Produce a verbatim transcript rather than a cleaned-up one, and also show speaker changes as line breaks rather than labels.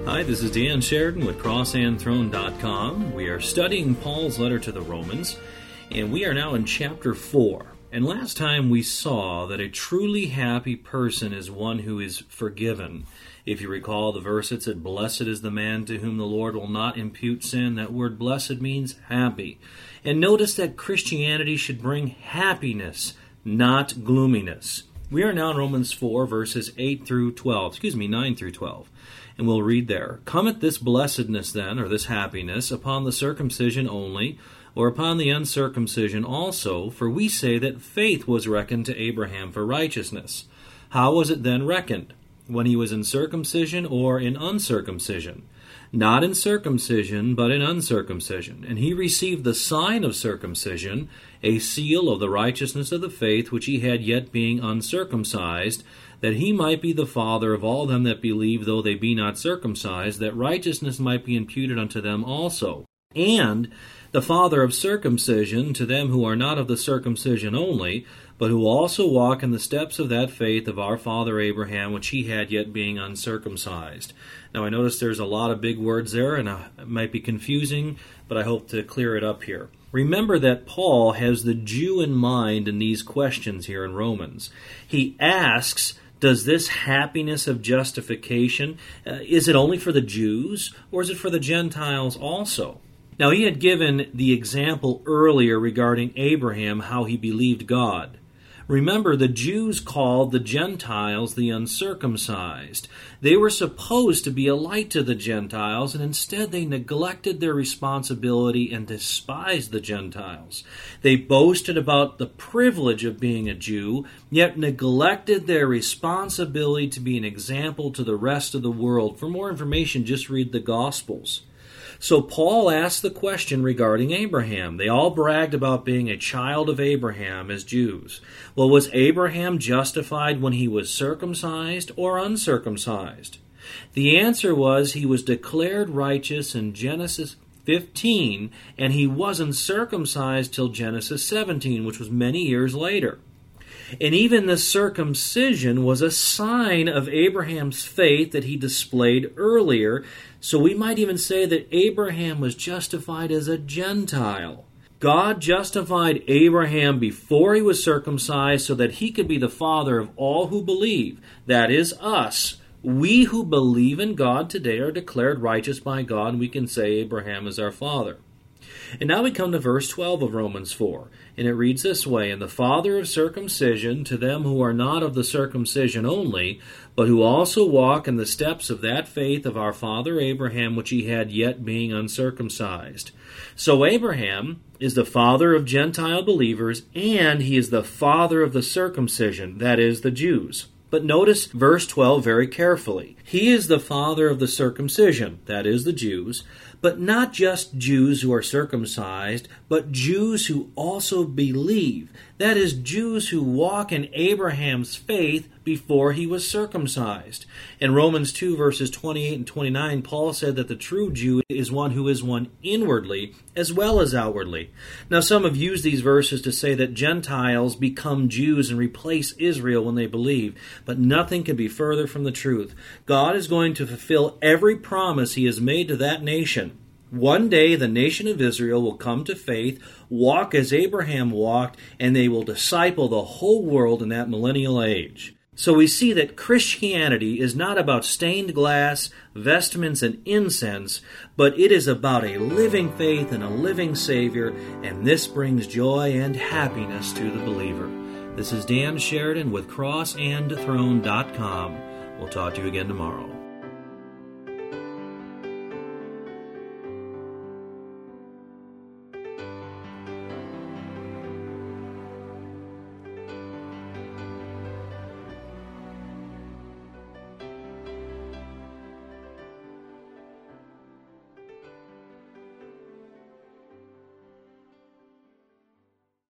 Hi, this is Dan Sheridan with cross and throne dot com. We are studying Paul's letter to the Romans, and we are now in chapter four. And last time we saw that a truly happy person is one who is forgiven. If you recall the verse, it said, "Blessed is the man to whom the Lord will not impute sin." That word blessed means happy. And notice that Christianity should bring happiness, not gloominess. We are now in Romans four, verses eight through twelve, excuse me, nine through twelve. And we'll read there. "Cometh this blessedness then, or this happiness, upon the circumcision only, or upon the uncircumcision also? For we say that faith was reckoned to Abraham for righteousness. How was it then reckoned? When he was in circumcision or in uncircumcision? Not in circumcision, but in uncircumcision. And he received the sign of circumcision, a seal of the righteousness of the faith which he had yet being uncircumcised, that he might be the father of all them that believe, though they be not circumcised, that righteousness might be imputed unto them also. And the father of circumcision to them who are not of the circumcision only, but who also walk in the steps of that faith of our father Abraham, which he had yet being uncircumcised." Now I notice there's a lot of big words there, and it might be confusing, but I hope to clear it up here. Remember that Paul has the Jew in mind in these questions here in Romans. He asks, does this happiness of justification, uh, is it only for the Jews, or is it for the Gentiles also? Now, he had given the example earlier regarding Abraham, how he believed God. Remember, the Jews called the Gentiles the uncircumcised. They were supposed to be a light to the Gentiles, and instead they neglected their responsibility and despised the Gentiles. They boasted about the privilege of being a Jew, yet neglected their responsibility to be an example to the rest of the world. For more information, just read the Gospels. So Paul asked the question regarding Abraham. They all bragged about being a child of Abraham as Jews. Well, was Abraham justified when he was circumcised or uncircumcised? The answer was he was declared righteous in Genesis fifteen, and he wasn't circumcised till Genesis seventeen, which was many years later. And even the circumcision was a sign of Abraham's faith that he displayed earlier. So we might even say that Abraham was justified as a Gentile. God justified Abraham before he was circumcised so that he could be the father of all who believe. That is us. We who believe in God today are declared righteous by God, and we can say Abraham is our father. And now we come to verse twelve of Romans four, and it reads this way, "And the father of circumcision to them who are not of the circumcision only, but who also walk in the steps of that faith of our father Abraham, which he had yet being uncircumcised." So Abraham is the father of Gentile believers, and he is the father of the circumcision, that is, the Jews. But notice verse twelve very carefully. He is the father of the circumcision, that is, the Jews, but not just Jews who are circumcised, but Jews who also believe. That is, Jews who walk in Abraham's faith before he was circumcised. In Romans two, verses twenty-eight and twenty-nine, Paul said that the true Jew is one who is one inwardly as well as outwardly. Now, some have used these verses to say that Gentiles become Jews and replace Israel when they believe, but nothing can be further from the truth. God is going to fulfill every promise he has made to that nation. One day the nation of Israel will come to faith, walk as Abraham walked, and they will disciple the whole world in that millennial age. So we see that Christianity is not about stained glass, vestments, and incense, but it is about a living faith and a living Savior, and this brings joy and happiness to the believer. This is Dan Sheridan with cross and throne dot com. We'll talk to you again tomorrow.